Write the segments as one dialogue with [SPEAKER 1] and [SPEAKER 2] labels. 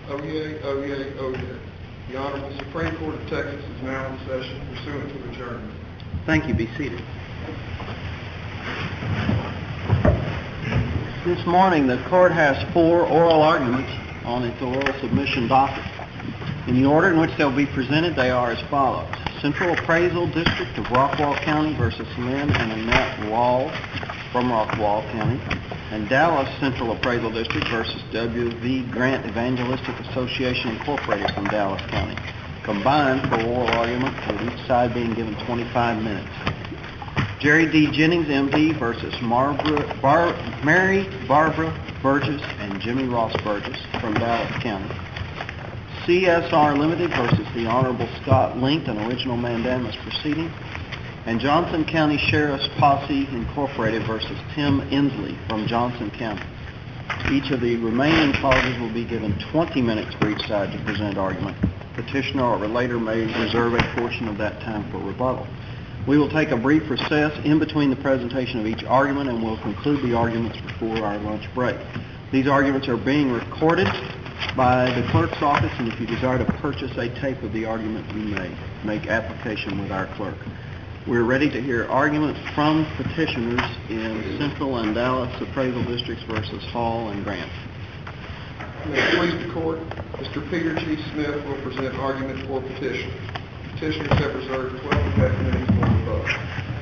[SPEAKER 1] Oyez, oyez, oyez. The Honorable Supreme Court of Texas is now in session pursuant to adjournment.
[SPEAKER 2] Thank you. Be seated. This morning, the court has 4 oral arguments on its oral submission docket. In the order in which they'll be presented, they are as follows. Central Appraisal District of Rockwall County versus Lynn and Annette Wall from Rockwall County, and Dallas Central Appraisal District versus W.V. Grant Evangelistic Association Incorporated from Dallas County, combined for oral argument, with each side being given 25 minutes. Jerry D. Jennings, M.D. versus Mary Barbara Burgess and Jimmy Ross Burgess from Dallas County. CSR Limited versus the Honorable Scott Link, an original mandamus proceeding. And Johnson County Sheriff's Posse Incorporated versus Tim Inslee from Johnson County. Each of the remaining causes will be given 20 minutes for each side to present argument. Petitioner or relator may reserve a portion of that time for rebuttal. We will take a brief recess in between the presentation of each argument, and we'll conclude the arguments before our lunch break. These arguments are being recorded by the clerk's office, and if you desire to purchase a tape of the argument, you may make application with our clerk. We're ready to hear arguments from petitioners in Central and Dallas Appraisal Districts versus Hall and Grant.
[SPEAKER 1] May it please the court, Mr. Peter G. Smith will present argument for petitioners. Petitioners have reserved 12.5 minutes for rebuttal.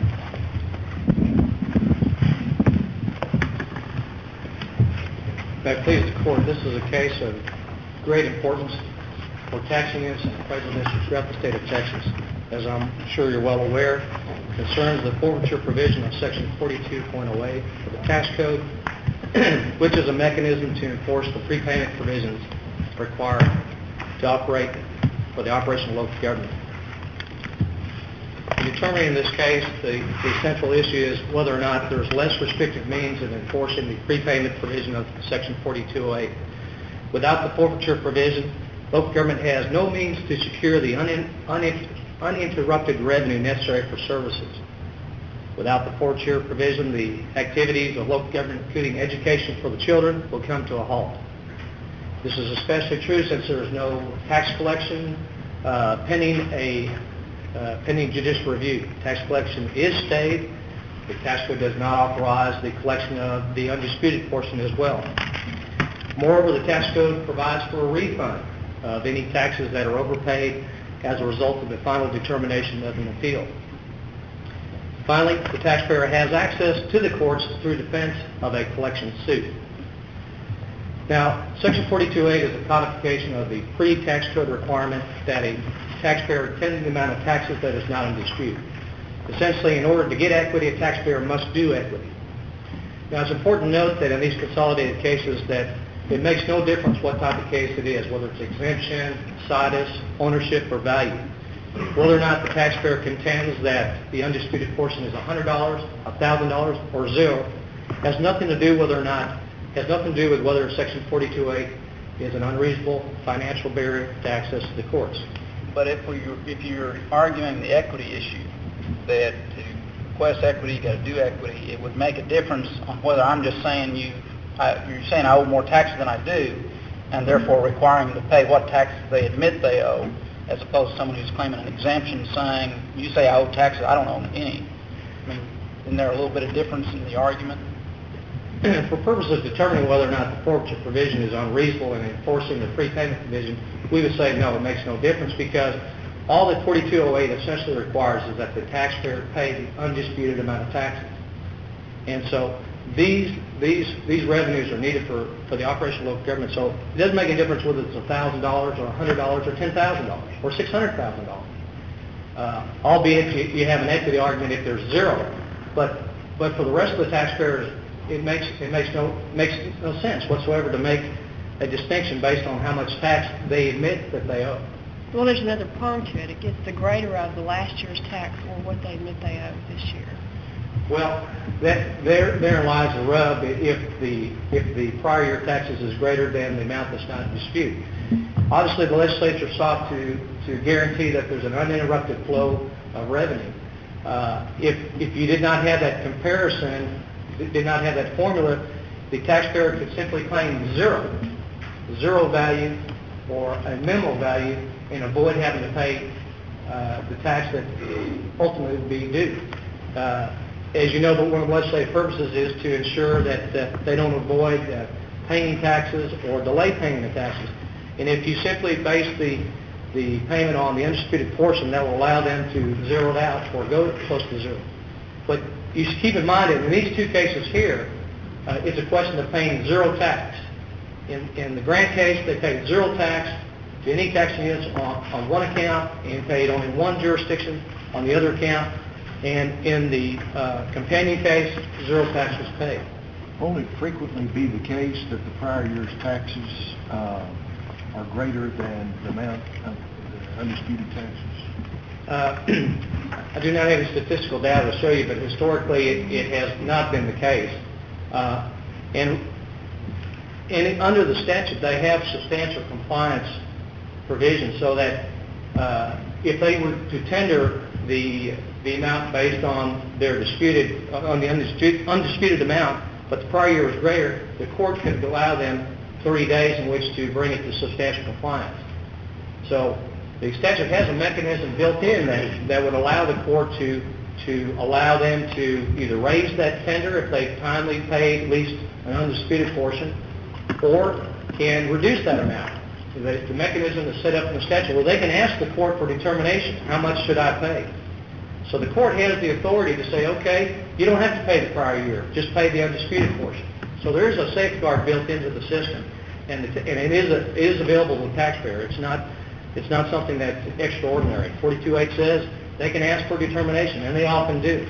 [SPEAKER 3] May it please the court, this is a case of great importance for tax units and appraisal districts throughout the state of Texas. As I'm sure you're well aware, it concerns the forfeiture provision of Section 42.08 of the tax code, which is a mechanism to enforce the prepayment provisions required to operate for the operation of local government. In determining this case, the central issue is whether or not there's less restrictive means of enforcing the prepayment provision of Section 4208. Without the forfeiture provision, local government has no means to secure the uninterrupted revenue necessary for services. Without the forfeiture provision, the activities of local government, including education for the children, will come to a halt. This is especially true since there is no tax collection pending judicial review. Tax collection is stayed. The tax code does not authorize the collection of the undisputed portion as well. Moreover, the tax code provides for a refund of any taxes that are overpaid as a result of the final determination of an appeal. Finally, the taxpayer has access to the courts through defense of a collection suit. Now, Section 4208 is a codification of the pre-tax code requirement that a taxpayer attend the amount of taxes that is not in dispute. Essentially, in order to get equity, a taxpayer must do equity. Now, it's important to note that in these consolidated cases that it makes no difference what type of case it is, whether it's exemption, situs, ownership, or value. Whether or not the taxpayer contends that the undisputed portion is $100, $1,000, or zero has nothing to do with whether Section 4208 is an unreasonable financial barrier to access to the courts.
[SPEAKER 4] But if you're arguing the equity issue, that to request equity, you got to do equity, it would make a difference on whether I'm just saying you're saying I owe more taxes than I do, and therefore requiring them to pay what taxes they admit they owe, as opposed to someone who's claiming an exemption saying, you say I owe taxes, I don't owe any. I mean, isn't there a little bit of difference in the argument?
[SPEAKER 3] For purposes of determining whether or not the forfeiture provision is unreasonable in enforcing the prepayment provision, we would say no, it makes no difference, because all that 4208 essentially requires is that the taxpayer pay the undisputed amount of taxes. And so these revenues are needed for the operation of local government. So it doesn't make a difference whether it's $1,000 or $100 or $10,000 or $600,000. Albeit you have an equity argument if there's zero. But for the rest of the taxpayers, it makes no sense whatsoever to make a distinction based on how much tax they admit that they owe.
[SPEAKER 5] Well, there's another prong to it. It gets the greater of the last year's tax or what they admit they owe this year.
[SPEAKER 3] Well, there lies the rub if the prior year taxes is greater than the amount that's not in dispute. Obviously, the legislature sought to guarantee that there's an uninterrupted flow of revenue. If you did not have that comparison, did not have that formula, the taxpayer could simply claim zero value or a minimal value and avoid having to pay the tax that ultimately would be due. As you know, one of the legislative purposes is to ensure that they don't avoid paying taxes or delay paying the taxes. And if you simply base the payment on the undisputed portion, that will allow them to zero it out or go close to zero. But you should keep in mind that in these two cases here, it's a question of paying zero tax. In the Grant case, they paid zero tax to any taxing units on one account and paid only one jurisdiction on the other account. And in the companion case, zero tax was paid.
[SPEAKER 6] Won't it frequently be the case that the prior year's taxes are greater than the amount of the undisputed taxes?
[SPEAKER 3] I do not have any statistical data to show you, but historically it has not been the case. And under the statute, they have substantial compliance provisions so that if they were to tender the amount based on their the undisputed amount, but the prior year was greater, the court could allow them 30 days in which to bring it to substantial compliance. So the statute has a mechanism built in that would allow the court to allow them to either raise that tender if they timely paid at least an undisputed portion, or can reduce that amount. The mechanism is set up in the statute where they can ask the court for determination, how much should I pay? So the court has the authority to say, okay, you don't have to pay the prior year, just pay the undisputed portion. So there is a safeguard built into the system, and it is available to the taxpayer. It's not something that's extraordinary. 42.8 says they can ask for determination, and they often do.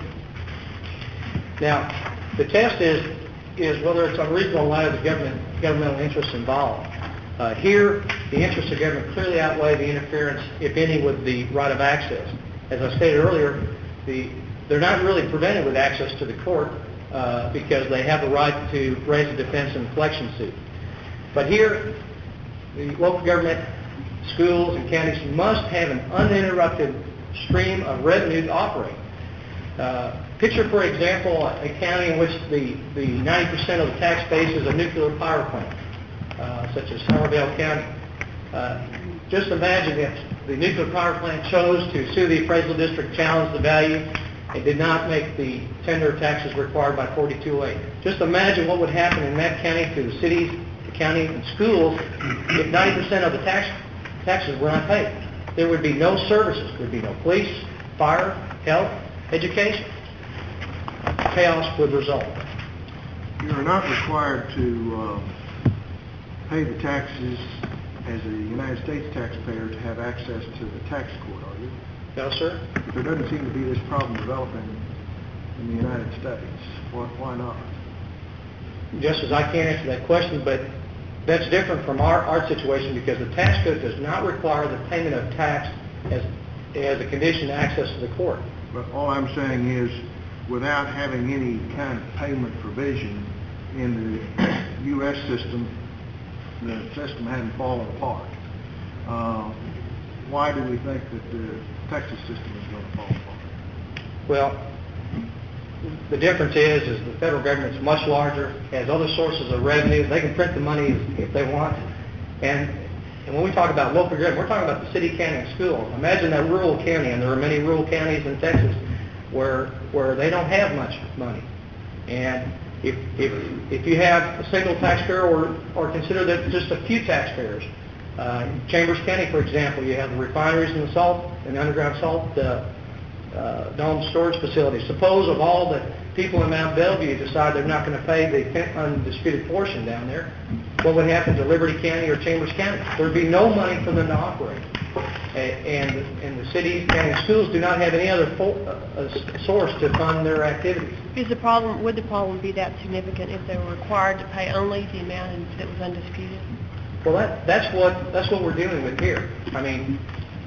[SPEAKER 3] Now, the test is whether it's unreasonable in light of the governmental interests involved. Here, the interests of government clearly outweigh the interference, if any, with the right of access. As I stated earlier, they're not really prevented with access to the court because they have the right to raise a defense in a collection suit. But here, the local government, schools, and counties must have an uninterrupted stream of revenue to operate. Picture, for example, a county in which the 90% of the tax base is a nuclear power plant, such as Somerville County. Just imagine if the nuclear power plant chose to sue the appraisal district, challenge the value, and did not make the tender of taxes required by 42.8. Just imagine what would happen in that county to the cities, the county, and schools if 90% of the taxes were not paid. There would be no services. There would be no police, fire, health, education. Chaos would result.
[SPEAKER 6] You are not required to pay the taxes as a United States taxpayer to have access to the tax court, are you?
[SPEAKER 3] No, sir.
[SPEAKER 6] But there doesn't seem to be this problem developing in the United States. Why not?
[SPEAKER 3] Just as I can't answer that question, but that's different from our situation because the tax code does not require the payment of tax as a condition to access to the court.
[SPEAKER 6] But all I'm saying is, without having any kind of payment provision in the U.S. system, the system hadn't fallen apart. Why do we think that the Texas system is going to fall apart?
[SPEAKER 3] Well, the difference is the federal government's much larger, has other sources of revenue. They can print the money if they want. And when we talk about local government, we're talking about the city, county, and school. Imagine that rural county, and there are many rural counties in Texas where they don't have much money. And if you have a single taxpayer or consider that just a few taxpayers, in Chambers County, for example, you have the refineries and the salt and the underground salt dome storage facilities. Suppose of all the people in Mount Bellevue decide they're not going to pay the undisputed portion down there, what would happen to Liberty County or Chambers County? There would be no money for them to operate. And the cities, county, and schools do not have any other source to fund their activities.
[SPEAKER 5] Would the problem be that significant if they were required to pay only the amount that was undisputed?
[SPEAKER 3] Well, that's what we're dealing with here. I mean,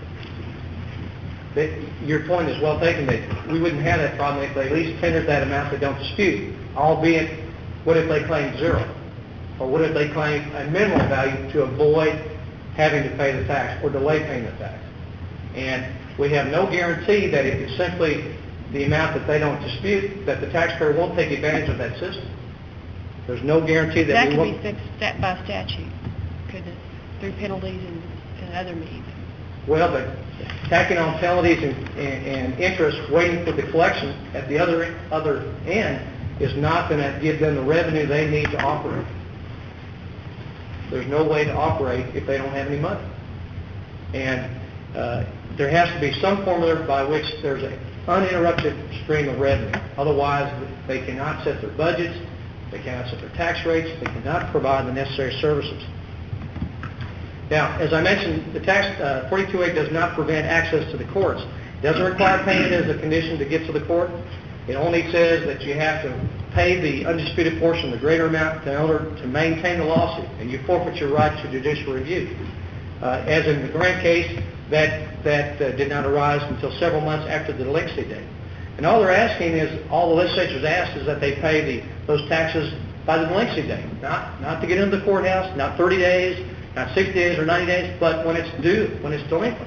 [SPEAKER 3] your point is well taken that we wouldn't have that problem if they at least tendered that amount they don't dispute, albeit what if they claim zero? Or what if they claim a minimal value to avoid having to pay the tax or delay paying the tax? And we have no guarantee that if it's simply the amount that they don't dispute, that the taxpayer won't take advantage of that system. There's no guarantee that we won't.
[SPEAKER 5] That could be fixed by statute, couldn't it? through penalties and other means.
[SPEAKER 3] Well, but tacking on penalties and interest, waiting for the collection at the other end is not going to give them the revenue they need to operate. There's no way to operate if they don't have any money. And there has to be some formula by which there's an uninterrupted stream of revenue. Otherwise, they cannot set their budgets, they cannot set their tax rates, they cannot provide the necessary services. Now, as I mentioned, the tax 42A does not prevent access to the courts. It doesn't require payment as a condition to get to the court. It only says that you have to pay the undisputed portion, the greater amount, in order to maintain the lawsuit, and you forfeit your right to judicial review. As in the Grant case, that did not arise until several months after the delinquency date. And all they're asking is, all the legislature's asked is that they pay those taxes by the delinquency date, not to get into the courthouse, not 30 days, not 60 days or 90 days, but when it's due, when it's delinquent.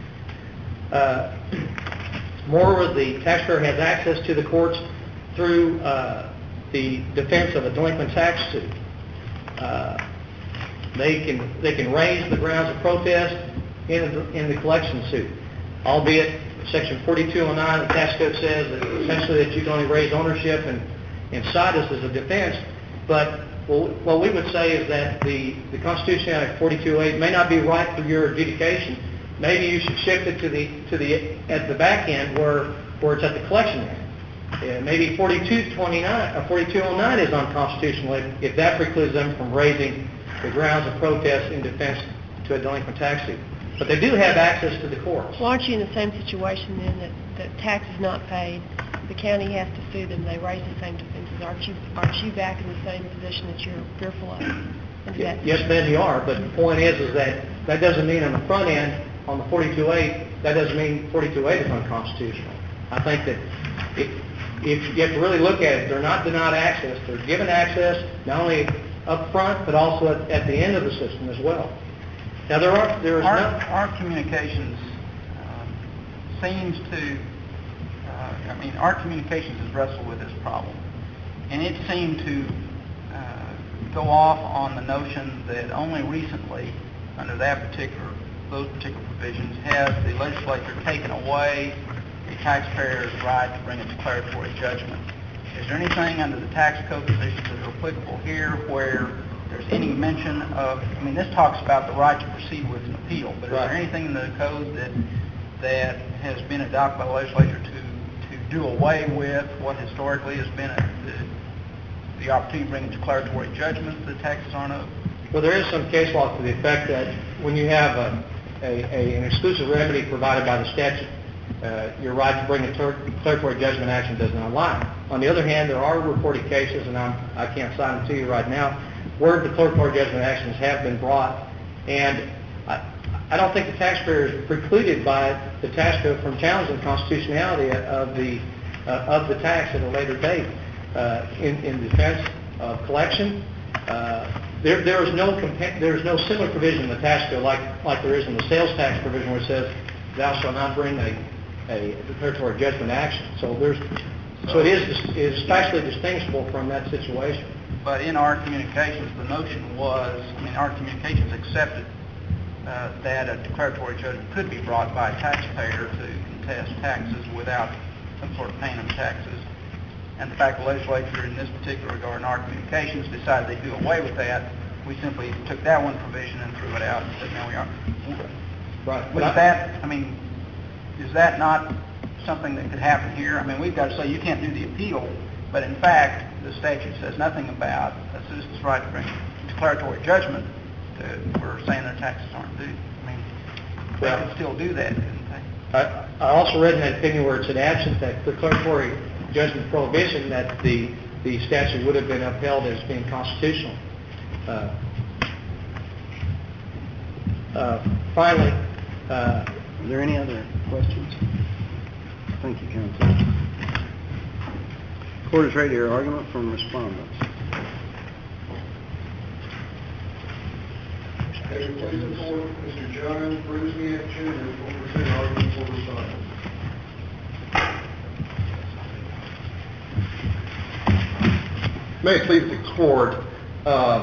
[SPEAKER 3] Moreover, the taxpayer has access to the courts through the defense of a delinquent tax suit. They can raise the grounds of protest in the collection suit, albeit Section 4209 of the tax code says that essentially that you can only raise ownership and cite us as a defense. But what we would say is that the constitutionality of 4208 may not be right for your adjudication. Maybe you should shift it at the back end where it's at the collection end. Maybe 4229 or 4209 is unconstitutional if that precludes them from raising the grounds of protest in defense to a delinquent tax suit. But they do have access to the courts.
[SPEAKER 5] Well, aren't you in the same situation then that tax is not paid, the county has to sue them, they raise the same defenses? Aren't you back in the same position that you're fearful of?
[SPEAKER 3] Yes, ma'am, you are. But the point is that doesn't mean on the front end, on the 4208, that doesn't mean 4208 is unconstitutional. I think that if you have to really look at it, they're not denied access. They're given access not only up front, but also at the end of the system as well. Now,
[SPEAKER 4] Our communications seems to, our communications has wrestled with this problem, and it seemed to go off on the notion that only recently, under those particular provisions, has the legislature taken away a taxpayer's right to bring a declaratory judgment. Is there anything under the tax code provisions that are applicable here where there's any mention of, this talks about the right to proceed with an appeal, but is there anything in the code that has been adopted by the legislature to do away with what historically has been the opportunity to bring a declaratory judgment that taxes aren't owed?
[SPEAKER 3] Well, there is some case law to the effect that when you have an exclusive remedy provided by the statute, your right to bring a declaratory judgment action does not lie. On the other hand, there are reported cases, and I can't cite them to you right now, where declaratory judgment actions have been brought, and I don't think the taxpayer is precluded by the tax code from challenging the constitutionality of the tax at a later date in defense of collection. There is no similar provision in the tax code like there is in the sales tax provision where it says thou shalt not bring a declaratory judgment action. So it is factually distinguishable from that situation.
[SPEAKER 4] But in our communications, the notion was, our communications accepted that a declaratory judgment could be brought by a taxpayer to contest taxes without some sort of payment of taxes. And the fact the legislature in this particular regard in our communications decided they'd do away with that, we simply took that one provision and threw it out and said, now we are.
[SPEAKER 3] Right.
[SPEAKER 4] With that, is that not something that could happen here? We've got to say you can't do the appeal, but in fact, the statute says nothing about a citizen's right to bring a declaratory judgment for saying their taxes aren't due. They can still do that, couldn't they?
[SPEAKER 3] I also read in that opinion where it said absent that declaratory judgment prohibition that the statute would have been upheld as being constitutional. Finally,
[SPEAKER 2] are there any other questions? Thank you, counsel. Court is ready to hear argument from respondents.
[SPEAKER 1] Please report, Mr. John Brusniak Jr. will present argument for respondents. May it please the court,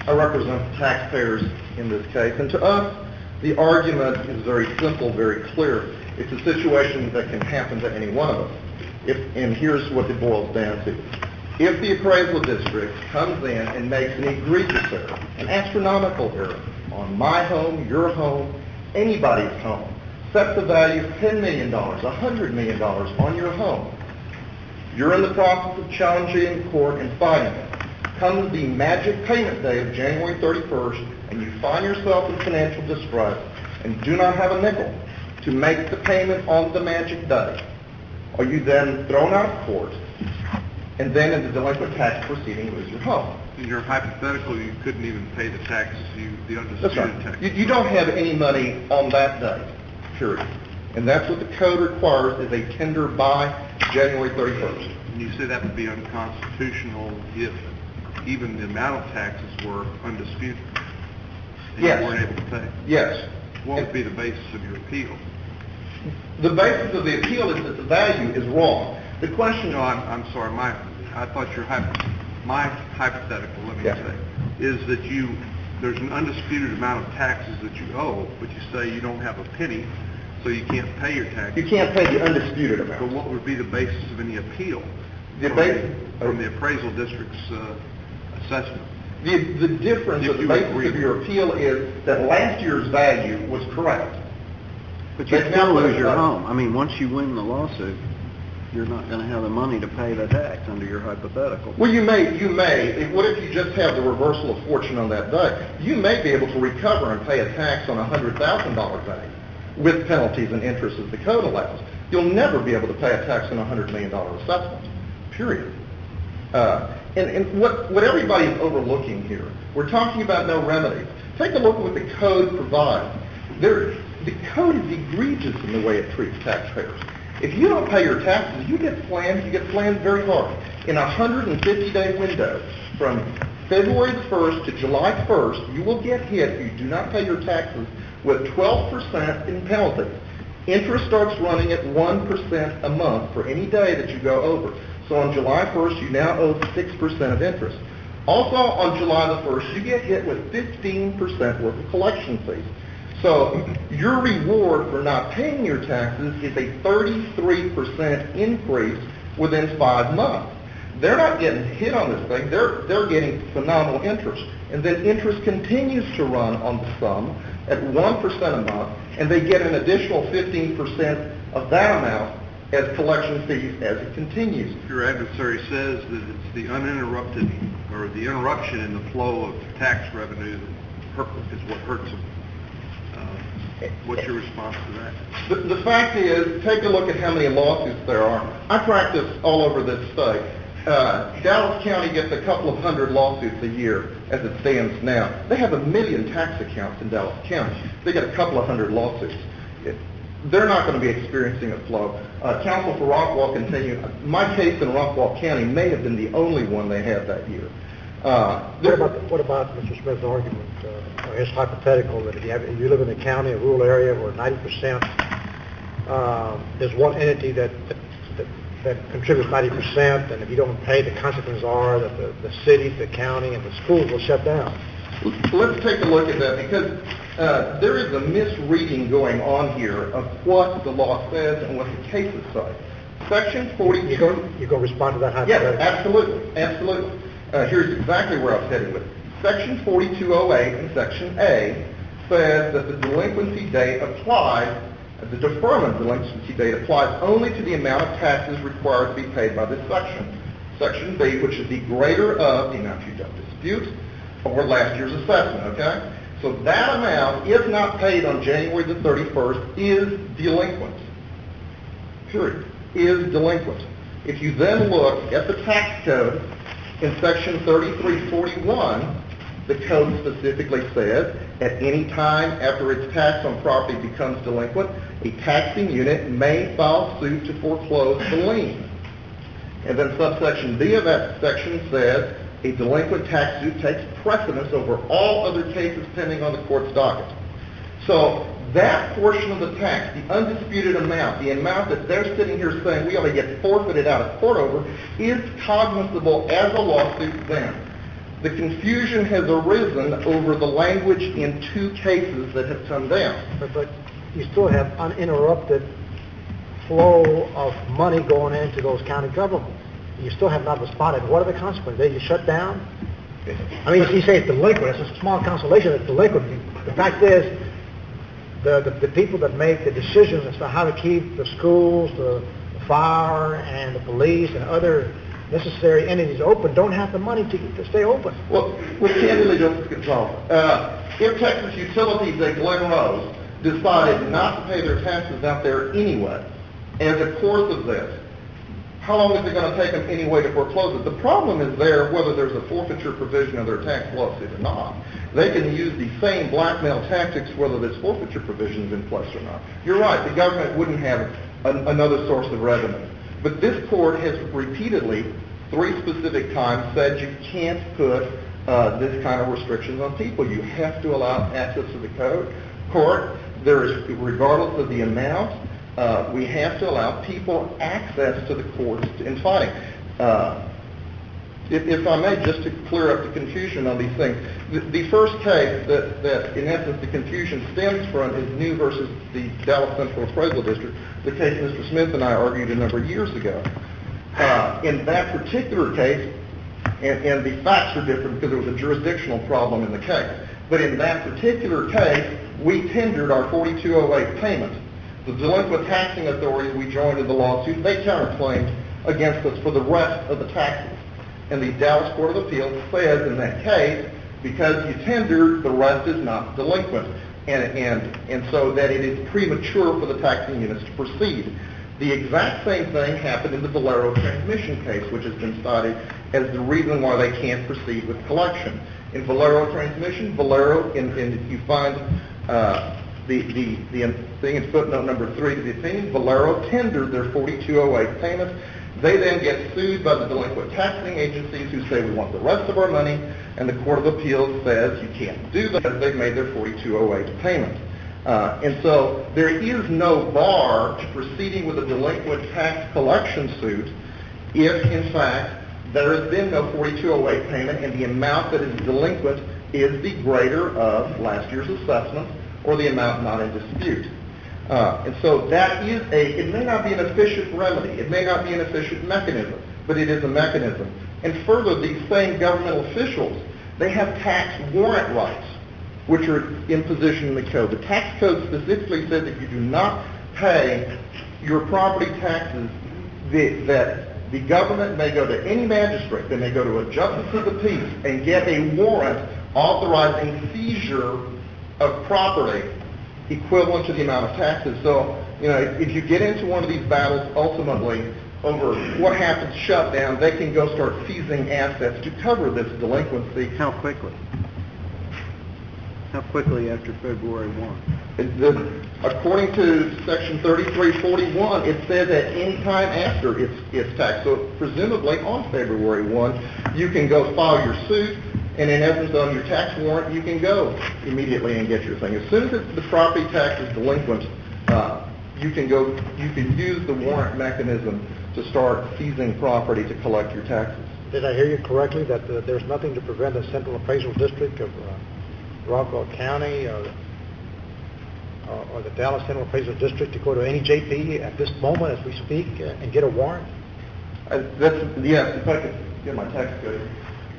[SPEAKER 7] I represent the taxpayers in this case, and to us, the argument is very simple, very clear. It's a situation that can happen to any one of us. And here's what it boils down to. If the appraisal district comes in and makes an egregious error, an astronomical error, on my home, your home, anybody's home, sets the value of $10 million, $100 million on your home, you're in the process of challenging in court and fighting it. Comes the magic payment day of January 31st, and you find yourself in financial distress and do not have a nickel to make the payment on the magic day. Are you then thrown out of court and then in the delinquent tax proceeding lose your home?
[SPEAKER 8] In your hypothetical, you couldn't even pay the taxes, the undisputed
[SPEAKER 7] That's right.
[SPEAKER 8] taxes.
[SPEAKER 7] You don't have any money on that day, period. And that's what the code requires, is a tender by January 31st.
[SPEAKER 8] And you say that would be unconstitutional if even the amount of taxes were undisputed? And
[SPEAKER 7] Yes.
[SPEAKER 8] you weren't able to pay?
[SPEAKER 7] Yes.
[SPEAKER 8] What would be the basis of your appeal?
[SPEAKER 7] The basis of the appeal is that the value is wrong. The question...
[SPEAKER 8] No, I'm sorry. I thought my hypothetical, let me
[SPEAKER 7] Yeah.
[SPEAKER 8] say, is that there's an undisputed amount of taxes that you owe, but you say you don't have a penny, so you can't pay your taxes.
[SPEAKER 7] You can't pay the undisputed amount.
[SPEAKER 8] But what would be the basis of any appeal from the appraisal district's assessment?
[SPEAKER 7] The difference
[SPEAKER 8] If
[SPEAKER 7] of the
[SPEAKER 8] you
[SPEAKER 7] basis
[SPEAKER 8] agree
[SPEAKER 7] of your appeal is that last year's value was correct.
[SPEAKER 2] But you
[SPEAKER 7] They've
[SPEAKER 2] still
[SPEAKER 7] now put
[SPEAKER 2] lose
[SPEAKER 7] it
[SPEAKER 2] your
[SPEAKER 7] up.
[SPEAKER 2] home. I mean, once you win the lawsuit, you're not going to have the money to pay the tax under your hypothetical.
[SPEAKER 7] Well, you may. What if you just have the reversal of fortune on that day? You may be able to recover and pay a tax on a $100,000 value with penalties and interest as the code allows. You'll never be able to pay a tax on a $100 million assessment, period. And what everybody is overlooking here, we're talking about no remedies. Take a look at what the code provides. The code is egregious in the way it treats taxpayers. If you don't pay your taxes, you get slammed very hard. In a 150-day window, from February the 1st to July 1st, you will get hit if you do not pay your taxes with 12% in penalties. Interest starts running at 1% a month for any day that you go over. So on July 1st, you now owe 6% of interest. Also on July the 1st, you get hit with 15% worth of collection fees. So your reward for not paying your taxes is a 33% increase within 5 months. They're not getting hit on this thing. They're getting phenomenal interest. And then interest continues to run on the sum at 1% a month, and they get an additional 15% of that amount as collection fees as it continues.
[SPEAKER 8] Your adversary says that it's the uninterrupted, or the interruption in the flow of tax revenue is what hurts them. What's your response to that?
[SPEAKER 7] The fact is, take a look at how many lawsuits there are. I practice all over this state. Dallas County gets a couple of hundred lawsuits a year as it stands now. They have 1 million tax accounts in Dallas County. They get a couple of hundred lawsuits. They're not going to be experiencing a flow. Counsel for Rockwall continue. My case in Rockwall County may have been the only one they had that year.
[SPEAKER 9] What about Mr. Smith's argument, or his hypothetical, that if you live in a county, a rural area where 90%, there's one entity that contributes 90%, and if you don't pay, the consequences are that the city, the county, and the schools will shut down?
[SPEAKER 7] Let's take a look at that, because there is a misreading going on here of what the law says and what the cases say. Section 42...
[SPEAKER 9] You're going to respond to that hypothetical?
[SPEAKER 7] Yes, absolutely. Here's exactly where I was headed with it. Section 4208 and Section A says that the delinquency date applies, the deferment delinquency date applies only to the amount of taxes required to be paid by this section. Section B, which is the greater of the amount you don't dispute, or last year's assessment, okay? So that amount, if not paid on January the 31st, is delinquent. Period. Is delinquent. If you then look at the tax code in Section 3341, the code specifically says, at any time after its tax on property becomes delinquent, a taxing unit may file suit to foreclose the lien. And then subsection B of that section says, a delinquent tax suit takes precedence over all other cases pending on the court's docket. So that portion of the tax, the undisputed amount, the amount that they're sitting here saying we ought to get forfeited out of court over, is cognizable as a lawsuit then. The confusion has arisen over the language in two cases that have come down.
[SPEAKER 9] But you still have uninterrupted flow of money going into those county governments. You still have not responded. What are the consequences? They shut down? I mean, you say it's delinquent. It's a small consolation. It's delinquent. The fact is, the people that make the decisions as to how to keep the schools, the fire, and the police, and other necessary entities open don't have the money to stay open.
[SPEAKER 7] Well, candidly, Justice Gonzalez, if Texas Utilities at Glen Rose decided not to pay their taxes out there anyway, as a course of this, how long is it going to take them anyway to foreclose it? The problem is there whether there's a forfeiture provision of their tax lawsuit or not. They can use the same blackmail tactics whether this forfeiture provision is in place or not. You're right, the government wouldn't have another source of revenue. But this court has repeatedly, 3 specific times, said you can't put this kind of restrictions on people. You have to allow access to the court. There is, regardless of the amount, we have to allow people access to the courts in fighting. If I may, just to clear up the confusion on these things, the first case that in essence the confusion stems from is New versus the Dallas Central Appraisal District, the case Mr. Smith and I argued a number of years ago. In that particular case, and the facts are different because there was a jurisdictional problem in the case, but in that particular case, we tendered our 4208 payment. The delinquent taxing authorities we joined in the lawsuit, they counterclaimed against us for the rest of the taxes. And the Dallas Court of Appeals says in that case, because you tendered, the rest is not delinquent. And so that it is premature for the taxing units to proceed. The exact same thing happened in the Valero transmission case, which has been cited as the reason why they can't proceed with collection. In Valero transmission, Valero, and you find the thing in footnote number 3 to the opinion, Valero tendered their 4208 payment. They then get sued by the delinquent taxing agencies who say we want the rest of our money, and the Court of Appeals says you can't do that because they've made their 4208 payment. And so there is no bar to proceeding with a delinquent tax collection suit if, in fact, there has been no 4208 payment and the amount that is delinquent is the greater of last year's assessment or the amount not in dispute. And so that is it may not be an efficient remedy, it may not be an efficient mechanism, but it is a mechanism. And further, these same governmental officials, they have tax warrant rights, which are in position in the code. The tax code specifically says that you do not pay your property taxes, that the government may go to any magistrate, they may go to a justice of the peace and get a warrant authorizing seizure of property equivalent to the amount of taxes. So, if you get into one of these battles, ultimately, over what happens shut down, they can go start seizing assets to cover this delinquency.
[SPEAKER 2] How quickly? How quickly after February 1?
[SPEAKER 7] According to Section 3341, it says at any time after it's taxed. So presumably on February 1, you can go file your suit, and in essence on your tax warrant, you can go immediately and get your thing. As soon as the property tax is delinquent, you can use the warrant mechanism to start seizing property to collect your taxes.
[SPEAKER 9] Did I hear you correctly that there's nothing to prevent the Central Appraisal District of Rockwall County or the Dallas Central Appraisal District to go to any JP at this moment as we speak and get a warrant?
[SPEAKER 7] Yes, if I could get my tax code.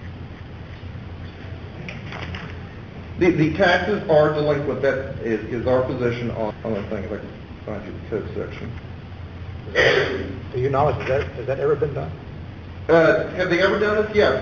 [SPEAKER 7] The taxes are delinquent. That is our position on the thing. If I can find you the code section.
[SPEAKER 9] Do you know, has that ever been done?
[SPEAKER 7] Have they ever done this? Yeah. In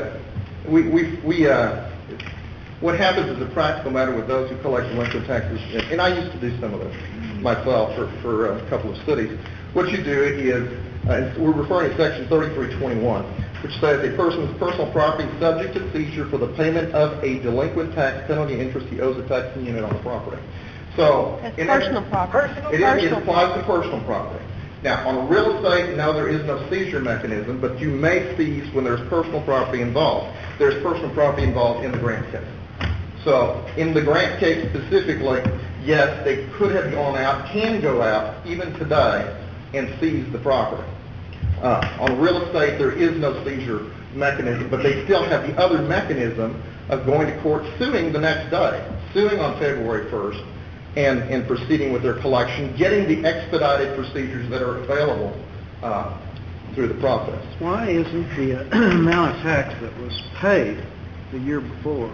[SPEAKER 7] fact, what happens is a practical matter with those who collect delinquent taxes, and I used to do some of this myself for a couple of cities. What you do is, we're referring to Section 3321, which says a person's personal property is subject to seizure for the payment of a delinquent tax penalty interest he owes a taxing unit on the property. So,
[SPEAKER 5] that's personal property.
[SPEAKER 7] It applies to personal property. Now, on real estate, no, there is no seizure mechanism, but you may seize when there's personal property involved. There's personal property involved in the grant case. So, in the grant case specifically, yes, they could have gone out, can go out, even today, and seize the property. On real estate, there is no seizure mechanism, but they still have the other mechanism of going to court, suing the next day, suing on February 1st, and proceeding with their collection, getting the expedited procedures that are available through the process.
[SPEAKER 2] Why isn't the amount of tax that was paid the year before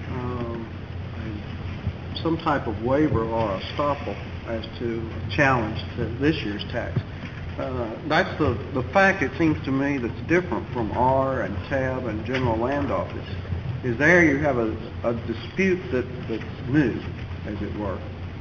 [SPEAKER 2] some type of waiver or estoppel as to a challenge to this year's tax? That's the fact, it seems to me, that's different from R and TAB and General Land Office. Is there you have a dispute that's new, as it were.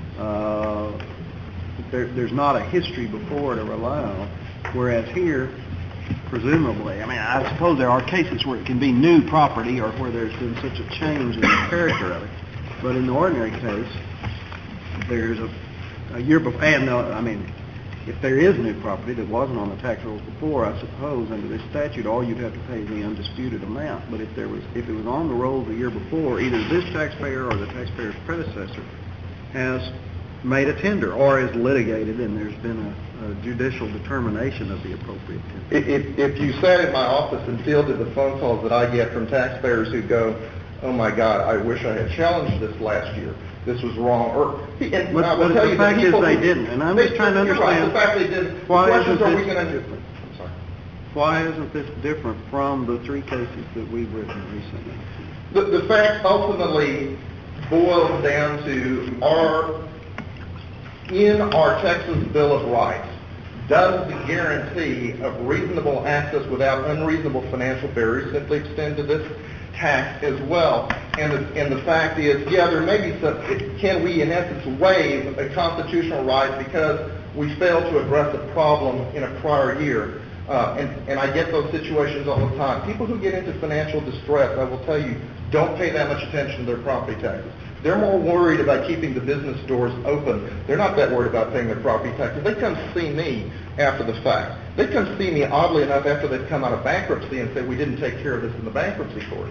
[SPEAKER 2] There's not a history before to rely on, whereas here, presumably, I mean, I suppose there are cases where it can be new property or where there's been such a change in the character of it. But in the ordinary case, there's a year before, and I mean, if there is new property that wasn't on the tax rolls before, I suppose under this statute, all you'd have to pay is the undisputed amount. But if it was on the rolls the year before, either this taxpayer or the taxpayer's predecessor has made a tender or is litigated, and there's been a judicial determination of the appropriate tender.
[SPEAKER 7] If you sat in my office and fielded the phone calls that I get from taxpayers who go, "Oh my God, I wish I had challenged this last year. This was wrong."
[SPEAKER 2] But the fact is they didn't, and I'm just trying to understand.
[SPEAKER 7] The fact they didn't.
[SPEAKER 2] Why isn't this
[SPEAKER 7] different? I'm sorry.
[SPEAKER 2] Why isn't this different from the 3 cases that we've written recently?
[SPEAKER 7] The fact ultimately boils down to in our Texas Bill of Rights, does the guarantee of reasonable access without unreasonable financial barriers simply extend to this tax as well? And the fact is, yeah, there may be some, can we in essence waive a constitutional right because we failed to address a problem in a prior year? And I get those situations all the time. People who get into financial distress, I will tell you, don't pay that much attention to their property taxes. They're more worried about keeping the business doors open. They're not that worried about paying their property taxes. They come see me after the fact. They come see me, oddly enough, after they've come out of bankruptcy and say, we didn't take care of this in the bankruptcy court.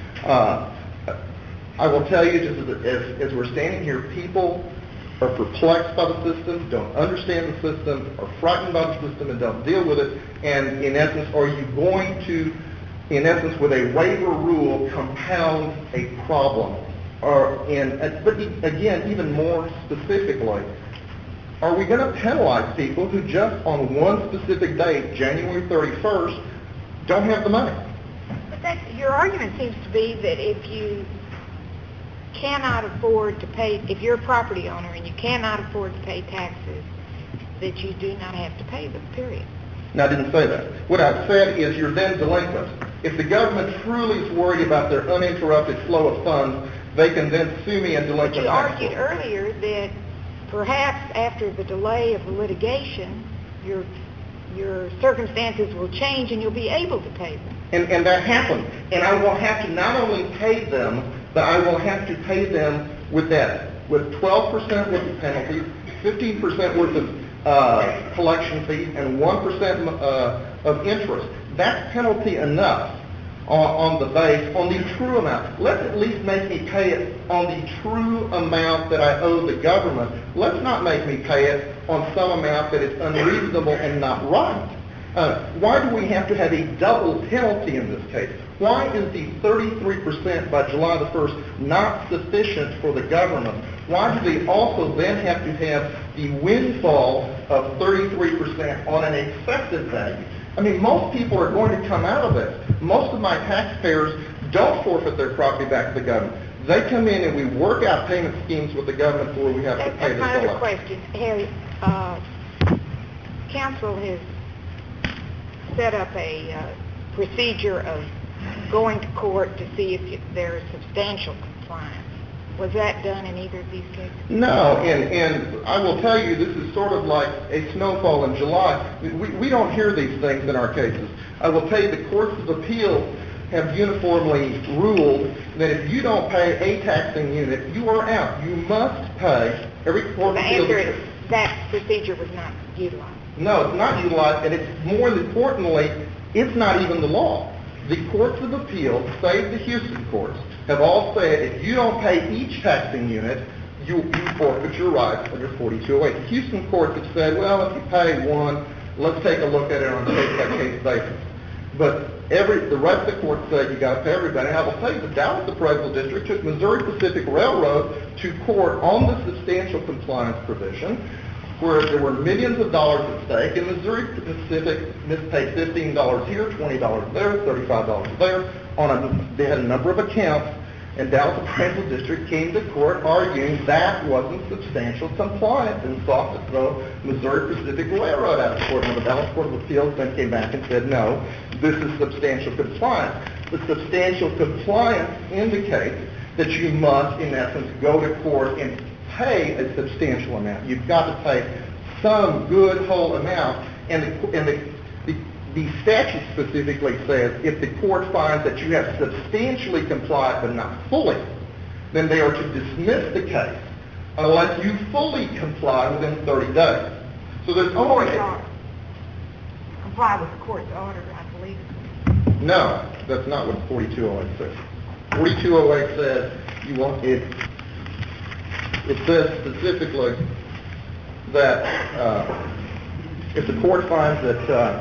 [SPEAKER 7] I will tell you, just as we're standing here, people are perplexed by the system, don't understand the system, are frightened by the system, and don't deal with it. And in essence, are you going to, in essence, with a waiver rule, compound a problem? But again, even more specifically, are we going to penalize people who just on one specific date, January 31st, don't have the money?
[SPEAKER 10] But your argument seems to be that if you cannot afford to pay, if you're a property owner and you cannot afford to pay taxes, that you do not have to pay them, period.
[SPEAKER 7] No, I didn't say that. What I said is you're then delinquent. If the government truly is worried about their uninterrupted flow of funds, they can then sue me and delinquent.
[SPEAKER 10] But you argued earlier that perhaps after the delay of the litigation, your circumstances will change and you'll be able to pay them.
[SPEAKER 7] And that happened. And I will have to not only pay them, but I will have to pay them with 12% worth of penalties, 15% worth of collection fees, and 1% of interest. That's penalty enough on the base, on the true amount. Let's at least make me pay it on the true amount that I owe the government. Let's not make me pay it on some amount that is unreasonable and not right. Why do we have to have a double penalty in this case? Why is the 33% by July the 1st not sufficient for the government? Why do they also then have to have the windfall of 33% on an excessive value? I mean, most people are going to come out of this. Most of my taxpayers don't forfeit their property back to the government. They come in and we work out payment schemes with the government where we have to pay this all up.
[SPEAKER 10] That's my other question. Harry, council has set up a procedure of going to court to see if there is substantial compliance. Was that done in either of these cases?
[SPEAKER 7] No, and I will tell you, this is sort of like a snowfall in July. We don't hear these things in our cases. I will tell you, the courts of appeal have uniformly ruled that if you don't pay a taxing unit, you are out. You must pay. Every court of appeal...
[SPEAKER 10] The answer is that procedure was not utilized.
[SPEAKER 7] No, it's not utilized, and it's more importantly, it's not even the law. The courts of appeal, save the Houston courts, have all said if you don't pay each taxing unit, you forfeit your rights under 4208. The Houston courts have said, well, if you pay one, let's take a look at it on a case-by-case basis. But the rest of the court said you got to pay everybody. And I will tell you, the Dallas Appraisal District took Missouri Pacific Railroad to court on the substantial compliance provision, where there were millions of dollars at stake, and Missouri Pacific mispaid $15 here, $20 there, $35 there. They had a number of accounts, and Dallas Appraisal District came to court arguing that wasn't substantial compliance and sought to throw Missouri Pacific Railroad out of court. And the Dallas Court of Appeals then came back and said, no, this is substantial compliance. The substantial compliance indicates that you must, in essence, go to court and pay a substantial amount. You've got to pay some good whole amount, and the statute specifically says if the court finds that you have substantially complied but not fully, then they are to dismiss the case unless you fully comply within 30 days. So there's only
[SPEAKER 10] comply with the court's order, I believe.
[SPEAKER 7] No, that's not what 4208 says. 4208 says you want it. It says specifically that if the court finds that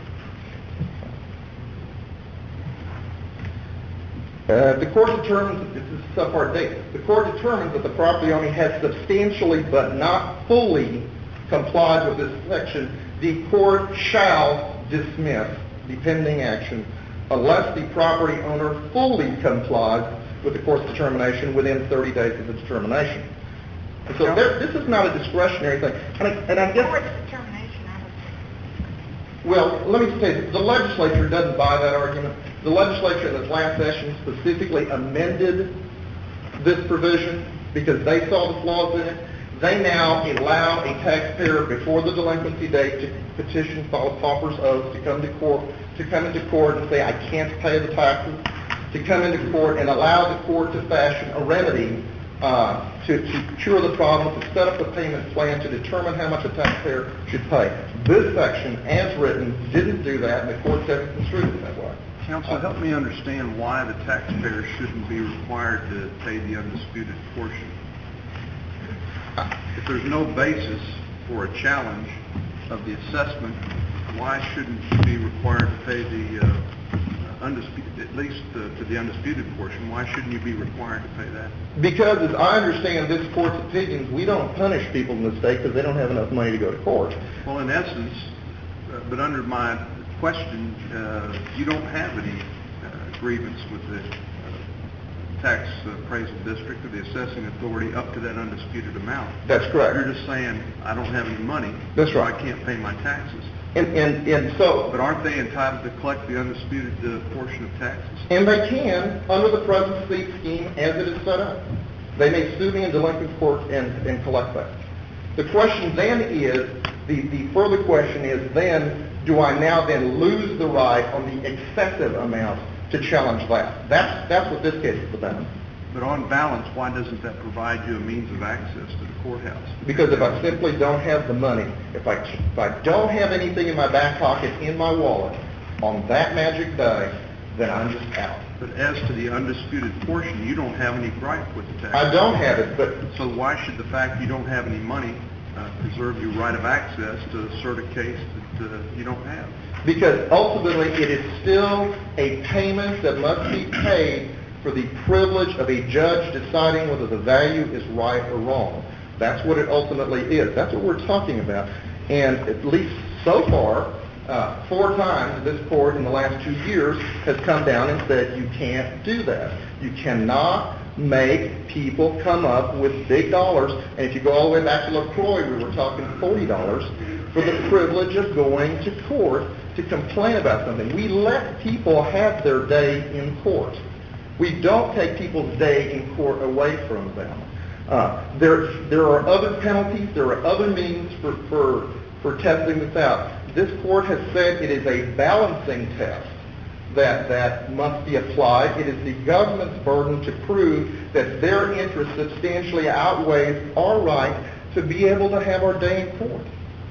[SPEAKER 7] the court determines, this is subpart D, the court determines that the property owner has substantially but not fully complied with this section, the court shall dismiss the pending action unless the property owner fully complies with the court's determination within 30 days of the determination. And so this is not a discretionary thing. And I guess,
[SPEAKER 10] court's determination, I would say.
[SPEAKER 7] well, let me say, the legislature doesn't buy that argument. The legislature in this last session specifically amended this provision because they saw the flaws in it. They now allow a taxpayer before the delinquency date to petition, file a pauper's oath, to come into court and say, I can't pay the taxes, to come into court and allow the court to fashion a remedy to cure the problem, to set up a payment plan, to determine how much a taxpayer should pay. This section, as written, didn't do that, and the courts haven't construed it that way.
[SPEAKER 8] Counsel, help me understand why the taxpayer shouldn't be required to pay the undisputed portion. If there's no basis for a challenge of the assessment, why shouldn't you be required to pay the undisputed, at least to the undisputed portion? Why shouldn't you be required to pay that?
[SPEAKER 7] Because as I understand this court's opinions, we don't punish people in the state because they don't have enough money to go to court.
[SPEAKER 8] Well, in essence, but under my question, you don't have any grievance with the tax appraisal district or the assessing authority up to that undisputed amount.
[SPEAKER 7] That's correct.
[SPEAKER 8] You're just saying, I don't have any money,
[SPEAKER 7] that's
[SPEAKER 8] so
[SPEAKER 7] right.
[SPEAKER 8] I can't pay my taxes.
[SPEAKER 7] And so...
[SPEAKER 8] But aren't they entitled to collect the undisputed portion of taxes?
[SPEAKER 7] And they can, under the present state scheme as it is set up. They may sue me in delinquent court and collect that. The question then is, the further question is then, do I now then lose the right on the excessive amount to challenge that? That's what this case is about.
[SPEAKER 8] But on balance, why doesn't that provide you a means of access to the courthouse?
[SPEAKER 7] Because if I simply don't have the money, if I don't have anything in my back pocket, in my wallet, on that magic day, then I'm just out.
[SPEAKER 8] But as to the undisputed portion, you don't have any gripe with the tax.
[SPEAKER 7] I don't have it, but...
[SPEAKER 8] So why should the fact you don't have any money preserve your right of access to assert a case that you don't have?
[SPEAKER 7] Because ultimately it is still a payment that must be paid for the privilege of a judge deciding whether the value is right or wrong. That's what it ultimately is. That's what we're talking about. And at least so far, 4 times this court in the last 2 years has come down and said you can't do that. You cannot make people come up with big dollars. And if you go all the way back to LaCroix, we were talking $40 for the privilege of going to court to complain about something. We let people have their day in court. We don't take people's day in court away from them. There are other penalties. There are other means for testing this out. This court has said it is a balancing test that must be applied. It is the government's burden to prove that their interest substantially outweighs our right to be able to have our day in court.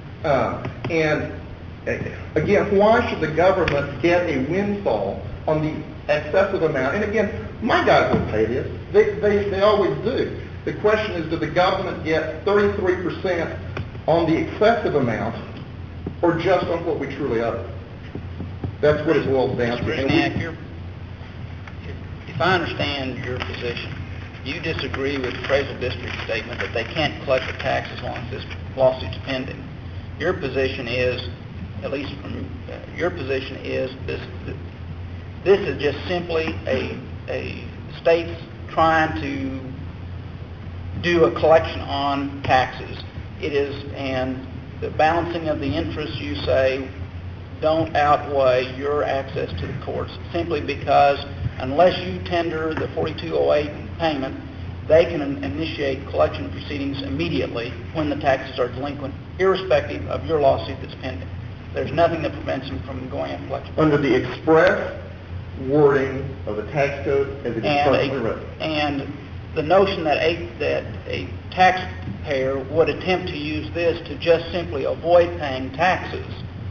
[SPEAKER 7] And again, why should the government get a windfall on the excessive amount? And again, my guys will pay this. They always do. The question is, does the government get 33% on the excessive amount, or just on what we truly owe. That's what it boils down to. And
[SPEAKER 4] Rusniak, if I understand your position, you disagree with the appraisal district's statement that they can't collect the tax as long as this lawsuit's pending. Your position is, at least from your position, is this is just simply a state's trying to do a collection on taxes. It is, and the balancing of the interests, you say, don't outweigh your access to the courts, simply because unless you tender the 4208 payment, they can initiate collection proceedings immediately when the taxes are delinquent, irrespective of your lawsuit that's pending. There's nothing that prevents them from going and collecting.
[SPEAKER 7] Under the express wording of the tax code as it is presently written.
[SPEAKER 4] And the notion that a taxpayer would attempt to use this to just simply avoid paying taxes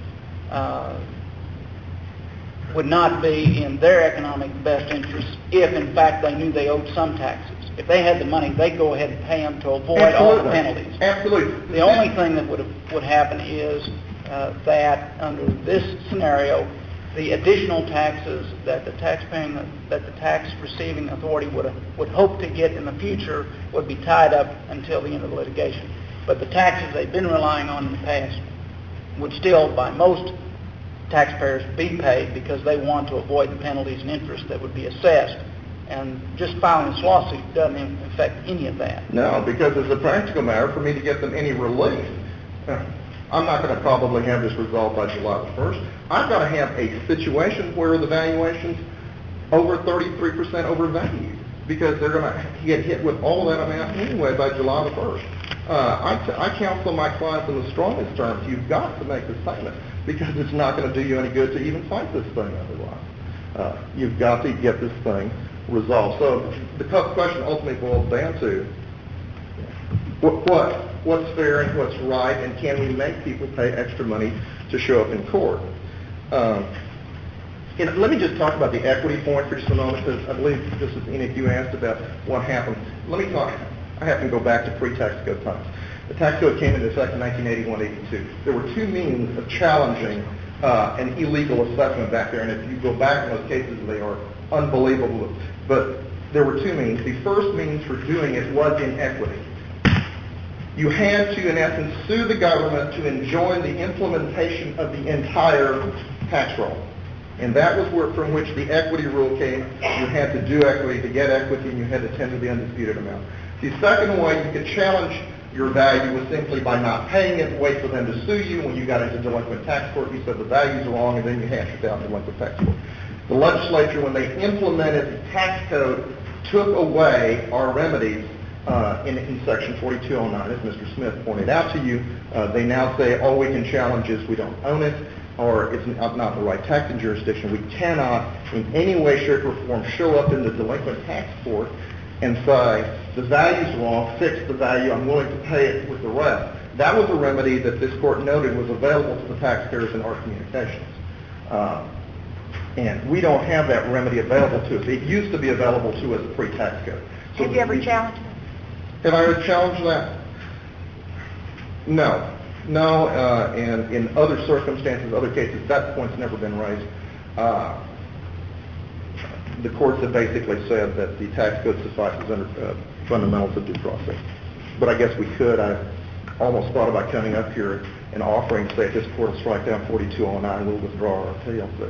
[SPEAKER 4] would not be in their economic best interest if, in fact, they knew they owed some taxes. If they had the money, they'd go ahead and pay them to avoid all the penalties.
[SPEAKER 7] Absolutely.
[SPEAKER 4] The only thing that would happen is that under this scenario, the additional taxes that the tax receiving authority would hope to get in the future would be tied up until the end of the litigation. But the taxes they've been relying on in the past would still, by most taxpayers, be paid because they want to avoid the penalties and interest that would be assessed. And just filing this lawsuit doesn't affect any of that.
[SPEAKER 7] No, because as a practical matter, for me to get them any relief, I'm not going to probably have this resolved by July the 1st. I've got to have a situation where the valuation's over 33% overvalued, because they're going to get hit with all that amount anyway by July the 1st. I counsel my clients in the strongest terms, you've got to make this payment, because it's not going to do you any good to even fight this thing otherwise. You've got to get this thing resolved. So the question ultimately boils down to what's fair and what's right, and can we make people pay extra money to show up in court? Let me just talk about the equity point for just a moment, because I believe this is, Enid, you asked about what happened. Let me talk. I have to go back to pre-tax code times. The tax code came into effect in 1981-82. There were two means of challenging an illegal assessment back there, and if you go back in those cases, they are unbelievable. But there were two means. The first means for doing it was in equity. You had to, in essence, sue the government to enjoin the implementation of the entire tax roll. And that was from which the equity rule came. You had to do equity to get equity, and you had to tender the undisputed amount. The second way you could challenge your value was simply by not paying it, wait for them to sue you. When you got into delinquent tax court, you said the value's wrong, and then you hashed it out in delinquent tax court. The legislature, when they implemented the tax code, took away our remedies in Section 4209, as Mr. Smith pointed out to you. They now say all we can challenge is we don't own it, or it's not the right taxing jurisdiction. We cannot, in any way, shape, or form, show up in the delinquent tax court and say the value's wrong, fix the value, I'm willing to pay it with the rest. That was a remedy that this court noted was available to the taxpayers in our communications. And we don't have that remedy available to us. It used to be available to us pre-tax code. So
[SPEAKER 10] have you ever challenged it?
[SPEAKER 7] Have I ever challenged that? No. No, and in other circumstances, other cases, that point's never been raised. The courts have basically said that the tax code suffices under fundamentals of due process. But I guess we could. I almost thought about coming up here and offering to say, if this court will strike down 4209, we'll withdraw our appeal. But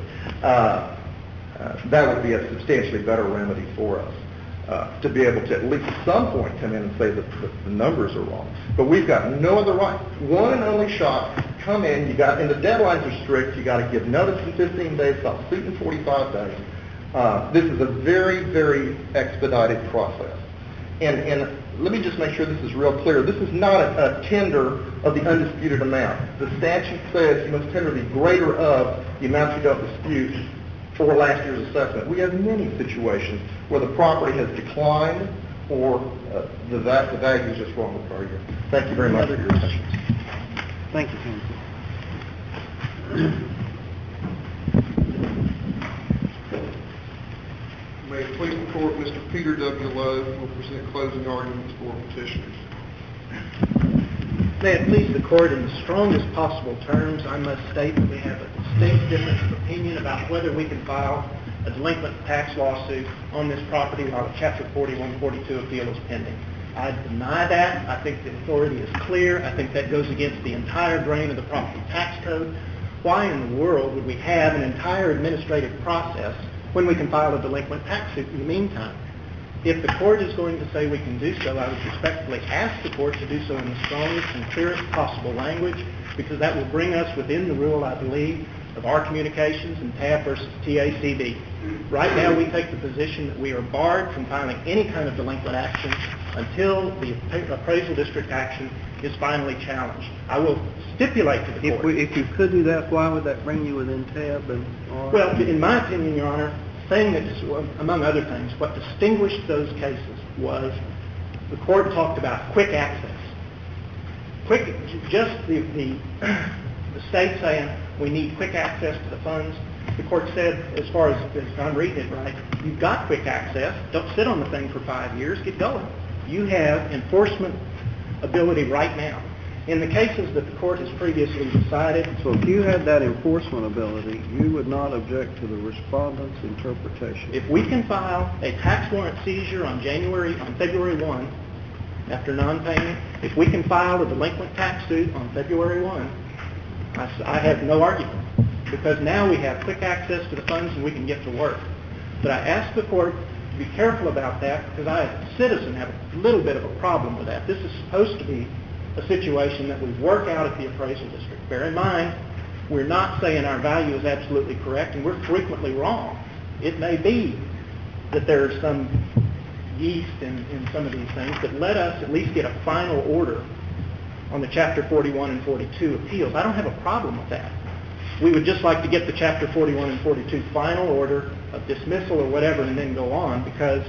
[SPEAKER 7] that would be a substantially better remedy for us. To be able to at least at some point come in and say that the numbers are wrong. But we've got no other right. One and only shot. Come in, and the deadlines are strict. You got to give notice in 15 days, file suit in 45 days. This is a very, very expedited process. And let me just make sure this is real clear. This is not a tender of the undisputed amount. The statute says you must tender the greater of the amount you don't dispute for last year's assessment. We have many situations where the property has declined or the value is just wrong with prior year. Thank you very much for your attention.
[SPEAKER 2] Thank you, counsel.
[SPEAKER 1] May it please the court, Mr. Peter W. Lowe will present closing arguments for petitioners.
[SPEAKER 3] May it please the Court, in the strongest possible terms, I must state that we have a distinct difference of opinion about whether we can file a delinquent tax lawsuit on this property while a Chapter 4142 appeal is pending. I deny that. I think the authority is clear. I think that goes against the entire grain of the property tax code. Why in the world would we have an entire administrative process when we can file a delinquent tax suit in the meantime? If the Court is going to say we can do so, I would respectfully ask the Court to do so in the strongest and clearest possible language, because that will bring us within the rule, I believe, of our communications and TAB versus TACD. Right now, we take the position that we are barred from filing any kind of delinquent action until the appraisal district action is finally challenged. I will stipulate to the Court.
[SPEAKER 2] If you could do that, why would that bring you within TAB?
[SPEAKER 3] Well, in my opinion, Your Honor, thing that's, among other things, what distinguished those cases was the Court talked about quick access. Just the state saying we need quick access to the funds. The Court said, as far as I'm reading it right, you've got quick access. Don't sit on the thing for 5 years. Get going. You have enforcement ability right now. In the cases that the Court has previously decided...
[SPEAKER 2] So if you had that enforcement ability, you would not object to the respondent's interpretation?
[SPEAKER 3] If we can file a tax warrant seizure on February 1, after non-payment, if we can file a delinquent tax suit on February 1, I have no argument, because now we have quick access to the funds and we can get to work. But I ask the Court to be careful about that, because I, as a citizen, have a little bit of a problem with that. This is supposed to be a situation that we work out at the appraisal district. Bear in mind, we're not saying our value is absolutely correct, and we're frequently wrong. It may be that there's some yeast in some of these things that let us at least get a final order on the Chapter 41 and 42 appeals. I don't have a problem with that. We would just like to get the Chapter 41 and 42 final order of dismissal or whatever and then go on, because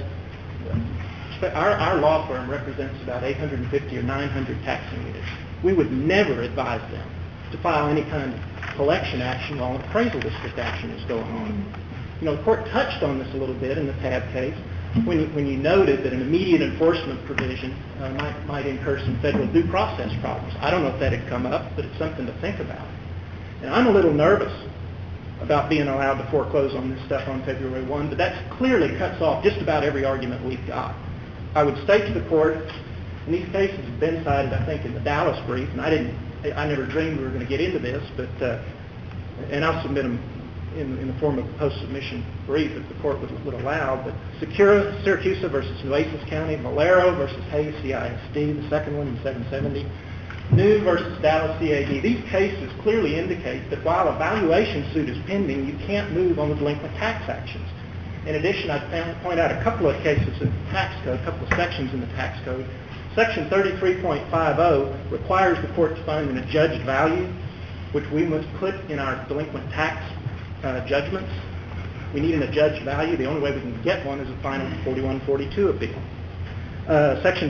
[SPEAKER 3] our law firm represents about 850 or 900 taxing units. We would never advise them to file any kind of collection action while an appraisal district action is going on. You know, the Court touched on this a little bit in the TAB case when you noted that an immediate enforcement provision might incur some federal due process problems. I don't know if that had come up, but it's something to think about. And I'm a little nervous about being allowed to foreclose on this stuff on February 1, but that clearly cuts off just about every argument we've got. I would state to the Court, and these cases have been cited, I think, in the Dallas brief, and I never dreamed we were going to get into this, but and I'll submit them in the form of a post-submission brief if the Court would allow, but Secura, Syracuse versus Nueces County, Valero versus Hayes CISD, the second one in 770, New versus Dallas CAD. These cases clearly indicate that while a valuation suit is pending, you can't move on the delinquent tax actions. In addition, I'd point out a couple of cases in the tax code, a couple of sections in the tax code. Section 33.50 requires the Court to find an adjudged value, which we must put in our delinquent tax judgments. We need an adjudged value. The only way we can get one is a final 4142 appeal. Section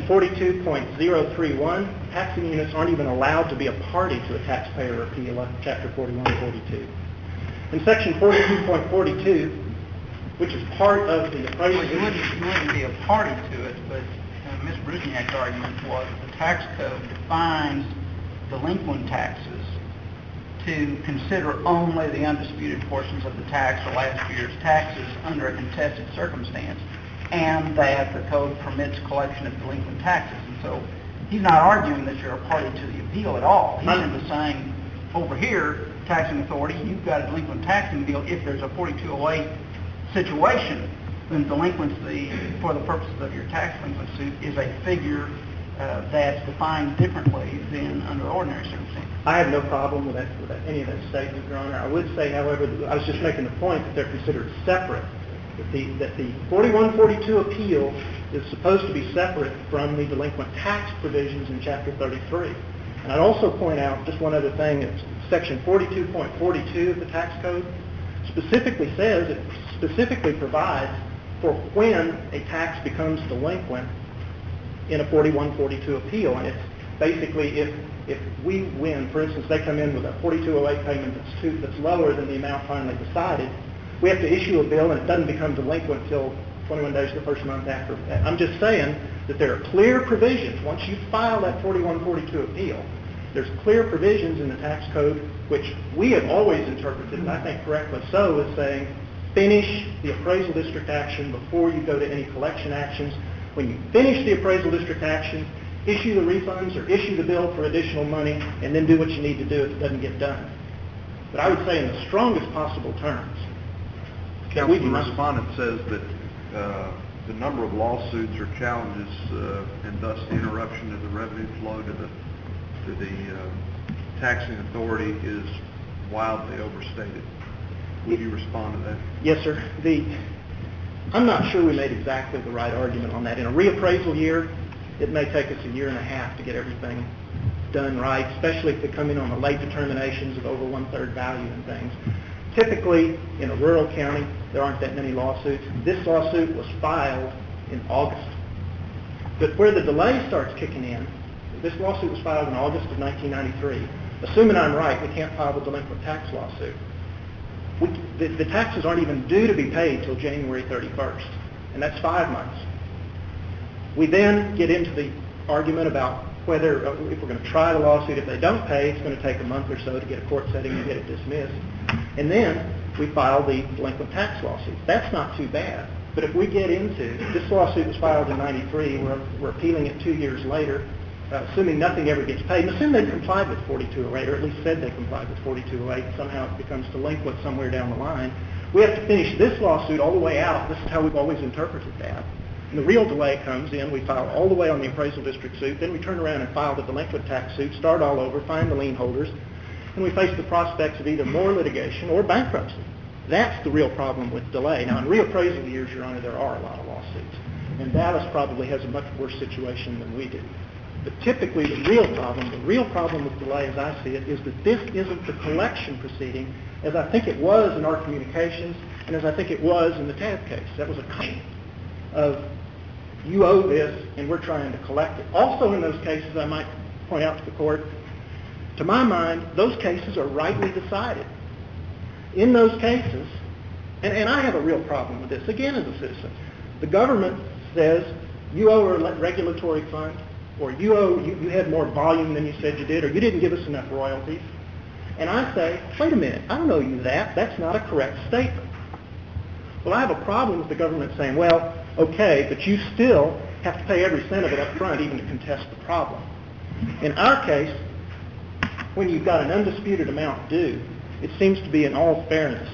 [SPEAKER 3] 42.031, taxing units aren't even allowed to be a party to a taxpayer appeal under Chapter 4142. In Section 42.42, which is part of the appraisal...
[SPEAKER 4] Well, you wouldn't be a party to it, but Ms. Brusniak's argument was that the tax code defines delinquent taxes to consider only the undisputed portions of the tax or last year's taxes under a contested circumstance, and that the code permits collection of delinquent taxes. And so he's not arguing that you're a party to the appeal at all. He's simply saying, over here, taxing authority, you've got a delinquent taxing appeal. If there's a 4208 situation, then delinquency, for the purposes of your tax delinquent suit, is a figure that's defined differently than under ordinary circumstances. I have no problem with any of that statement, Your Honor. I would say, however, I was just making the point that they're considered separate, that the 4142 appeal is supposed to be separate from the delinquent tax provisions in Chapter 33. And I'd also point out just one other thing. It's Section 42.42 of the tax code specifically says, it specifically provides for when a tax becomes delinquent in a 4142 appeal. And it's basically if we win, for instance, they come in with a 4208 payment that's lower than the amount finally decided, we have to issue a bill and it doesn't become delinquent until 21 days the first month after that. I'm just saying that there are clear provisions once you file that 4142 appeal
[SPEAKER 3] There's clear provisions in the tax code, which we have always interpreted, and I think correctly so, as saying, finish the appraisal district action before you go to any collection actions. When you finish the appraisal district action, issue the refunds or issue the bill for additional money, and then do what you need to do if it doesn't get done. But I would say in the strongest possible terms.
[SPEAKER 8] Counsel, the respondent says that the number of lawsuits or challenges and thus the interruption of the revenue flow to the taxing authority is wildly overstated. Would you respond to that?
[SPEAKER 3] Yes, sir. I'm not sure we made exactly the right argument on that. In a reappraisal year, it may take us a year and a half to get everything done right, especially if they come in on the late determinations of over 1/3 value and things. Typically, in a rural county, there aren't that many lawsuits. This lawsuit was filed in August. But where the delay starts kicking in, this lawsuit was filed in August of 1993. Assuming I'm right, we can't file the delinquent tax lawsuit. The taxes aren't even due to be paid till January 31st, and that's 5 months. We then get into the argument about whether, if we're going to try the lawsuit, if they don't pay, it's going to take a month or so to get a court setting and get it dismissed. And then we file the delinquent tax lawsuit. That's not too bad. But if we get into, this lawsuit was filed in 93, we're appealing it 2 years later, assuming nothing ever gets paid, and assume they complied with 4208, or at least said they complied with 4208, somehow it becomes delinquent somewhere down the line. We have to finish this lawsuit all the way out. This is how we've always interpreted that. And the real delay comes in, we file all the way on the appraisal district suit, then we turn around and file the delinquent tax suit, start all over, find the lien holders, and we face the prospects of either more litigation or bankruptcy. That's the real problem with delay. Now, in reappraisal years, Your Honor, there are a lot of lawsuits. And Dallas probably has a much worse situation than we do. But typically, the real problem with delay, as I see it, is that this isn't the collection proceeding, as I think it was in our communications, and as I think it was in the TAB case. That was a claim of, you owe this, and we're trying to collect it. Also in those cases, I might point out to the court, to my mind, those cases are rightly decided. In those cases, and I have a real problem with this, again, as a citizen. The government says, you owe a regulatory fund, or you had more volume than you said you did, or you didn't give us enough royalties. And I say, wait a minute, I don't owe you that. That's not a correct statement. Well, I have a problem with the government saying, well, okay, but you still have to pay every cent of it up front even to contest the problem. In our case, when you've got an undisputed amount due, it seems to be in all fairness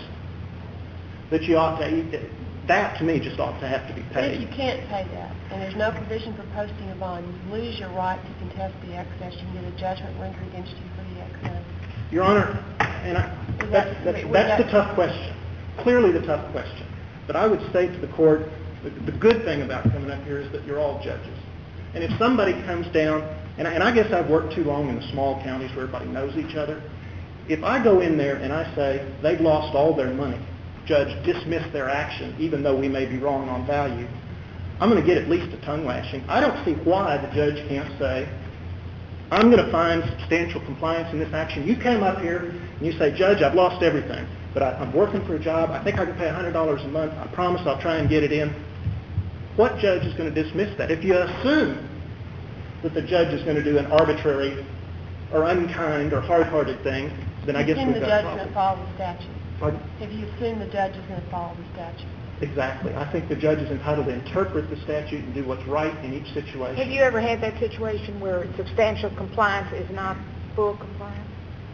[SPEAKER 3] that you ought to, that to me just ought to have to be paid.
[SPEAKER 5] But if you can't pay that, and there's no provision for posting a bond, you lose your right to contest the excess. You can get a judgment rendered against you for the excess.
[SPEAKER 3] Your Honor, and that's the tough question. Clearly the tough question. But I would state to the court, the good thing about coming up here is that you're all judges. And if somebody comes down, and I guess I've worked too long in the small counties where everybody knows each other, if I go in there and I say, they've lost all their money, judge, dismiss their action, even though we may be wrong on value, I'm going to get at least a tongue lashing. I don't see why the judge can't say, I'm going to find substantial compliance in this action. You came up here and you say, Judge, I've lost everything, but I'm working for a job. I think I can pay $100 a month. I promise I'll try and get it in. What judge is going to dismiss that? If you assume that the judge is going to do an arbitrary or unkind or hard-hearted thing, then I guess we've got a problem.
[SPEAKER 5] Assume the judge is going to follow the statute.
[SPEAKER 3] Pardon?
[SPEAKER 5] If you assume the judge is going to follow the statute.
[SPEAKER 3] Exactly. I think the judge is entitled to interpret the statute and do what's right in each situation.
[SPEAKER 10] Have you ever had that situation where substantial compliance is not full compliance?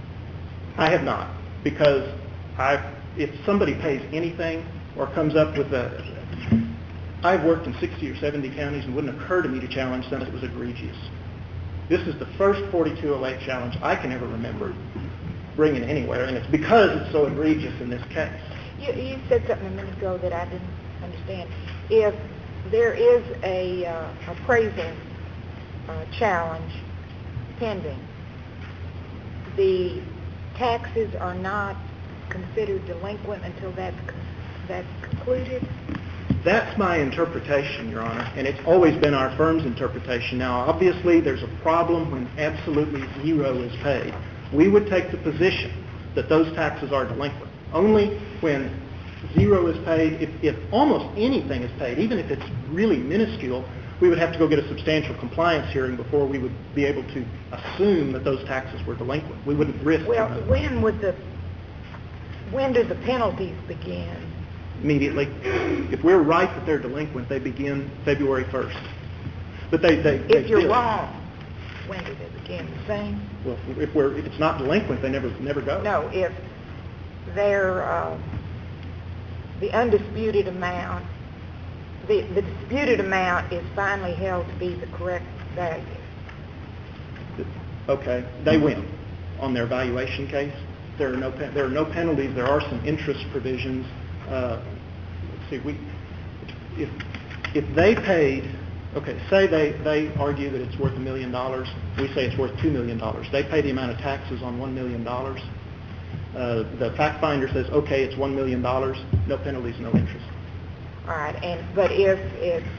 [SPEAKER 3] I have not, because if somebody pays anything or comes up with I've worked in 60 or 70 counties and it wouldn't occur to me to challenge something that was egregious. This is the first 4208 challenge I can ever remember bringing anywhere, and it's because it's so egregious in this case.
[SPEAKER 10] You said something a minute ago that I didn't understand. If there is a appraisal challenge pending, the taxes are not considered delinquent until that's concluded?
[SPEAKER 3] That's my interpretation, Your Honor, and it's always been our firm's interpretation. Now, obviously, there's a problem when absolutely zero is paid. We would take the position that those taxes are delinquent. Only when zero is paid, if almost anything is paid, even if it's really minuscule, we would have to go get a substantial compliance hearing before we would be able to assume that those taxes were delinquent. We wouldn't risk.
[SPEAKER 10] Well, when do the penalties begin?
[SPEAKER 3] Immediately. If we're right that they're delinquent, they begin February 1st. But
[SPEAKER 10] if you're wrong, when do they begin? The same?
[SPEAKER 3] Well, if it's not delinquent, they never go.
[SPEAKER 10] No, if they're the undisputed amount, the disputed amount is finally held to be the correct value.
[SPEAKER 3] Okay, they win on their valuation case. There are no penalties. There are some interest provisions. Let's see, if they paid, okay, say they argue that it's worth $1 million. We say it's worth $2 million. They pay the amount of taxes on $1 million. The fact finder says, okay, it's $1 million. No penalties, no interest.
[SPEAKER 10] All right, but if it's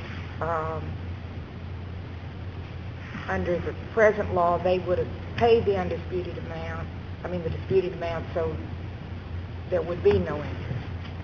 [SPEAKER 10] under the present law, they would have paid the disputed amount, so there would be no interest.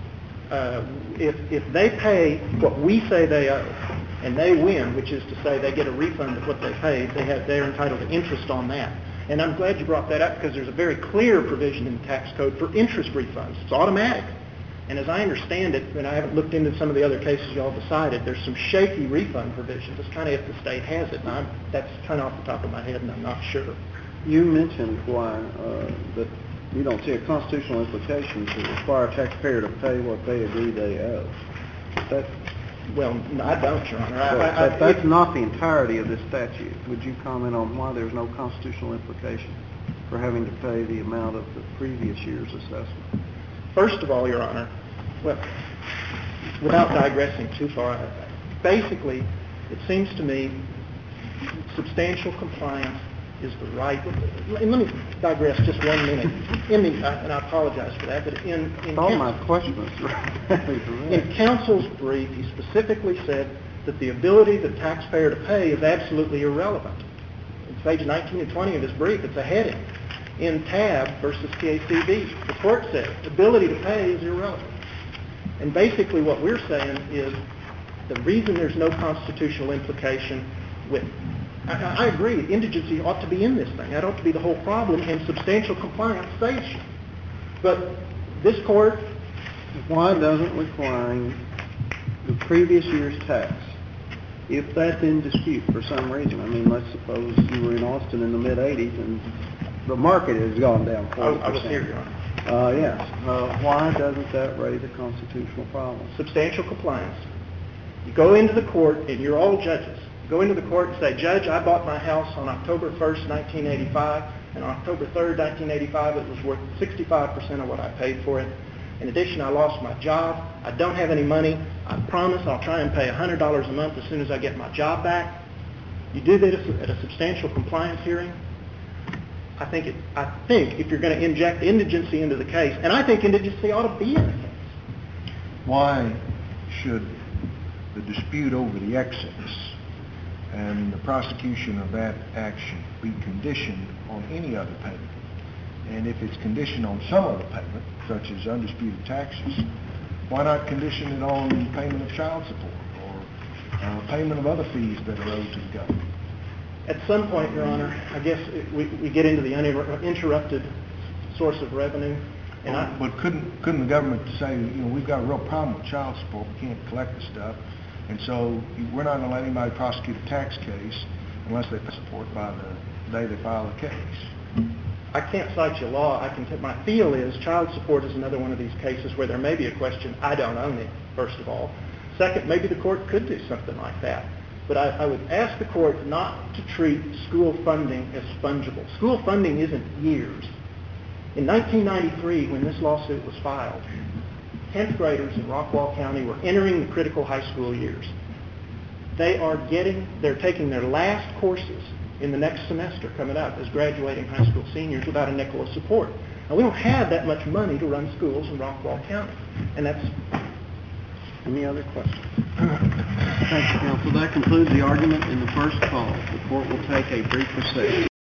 [SPEAKER 3] If they pay what we say they owe, and they win, which is to say they get a refund of what they paid, they're entitled to interest on that. And I'm glad you brought that up because there's a very clear provision in the tax code for interest refunds. It's automatic. And as I understand it, and I haven't looked into some of the other cases you all decided, there's some shaky refund provisions. It's kind of if the state has it. And that's kind of off the top of my head, and I'm not sure.
[SPEAKER 2] You mentioned why that you don't see a constitutional implication to require a taxpayer to pay what they agree they owe.
[SPEAKER 3] Well, I don't, Your Honor.
[SPEAKER 2] That's not the entirety of this statute. Would you comment on why there's no constitutional implication for having to pay the amount of the previous year's assessment?
[SPEAKER 3] First of all, Your Honor, well, without digressing too far, basically, it seems to me substantial compliance is the right. And let me digress just 1 minute. And I apologize for that, but in counsel's brief, he specifically said that the ability of the taxpayer to pay is absolutely irrelevant. It's page 19 and 20 of his brief. It's a heading. In TAB versus TACB, the court said ability to pay is irrelevant. And basically what we're saying is the reason there's no constitutional implication with, I agree, indigency ought to be in this thing. That ought to be the whole problem, and substantial compliance saves you. But this court...
[SPEAKER 2] Why doesn't requiring the previous year's tax, if that's in dispute for some reason, I mean, let's suppose you were in Austin in the mid-'80s and the market has gone down 40%.
[SPEAKER 3] I was here, Your Honor.
[SPEAKER 2] Yes. Why doesn't that raise a constitutional problem?
[SPEAKER 3] Substantial compliance. You go into the court, and you're all judges. You go into the court and say, Judge, I bought my house on October 1st, 1985, and on October 3rd, 1985, it was worth 65% of what I paid for it. In addition, I lost my job. I don't have any money. I promise I'll try and pay $100 a month as soon as I get my job back. You do that at a substantial compliance hearing. I think if you're going to inject indigency into the case, and I think indigency ought to be in the case.
[SPEAKER 6] Why should the dispute over the excess and the prosecution of that action be conditioned on any other payment? And if it's conditioned on some other payment, such as undisputed taxes, why not condition it on payment of child support or payment of other fees that are owed to the government?
[SPEAKER 3] At some point, Your Honor, I guess we get into the uninterrupted source of revenue.
[SPEAKER 6] But couldn't the government say, we've got a real problem with child support, we can't collect the stuff, and so we're not going to let anybody prosecute a tax case unless they pay support by the day they file the case?
[SPEAKER 3] I can't cite you law. My feel is child support is another one of these cases where there may be a question, I don't own it, first of all. Second, maybe the court could do something like that. But I would ask the court not to treat school funding as fungible. School funding isn't years. In 1993, when this lawsuit was filed, 10th graders in Rockwall County were entering the critical high school years. They're taking their last courses in the next semester coming up as graduating high school seniors without a nickel of support. Now, we don't have that much money to run schools in Rockwall County. And that's...
[SPEAKER 2] Any other questions? Thank you, counsel. That concludes the argument in the first call. The court will take a brief recess.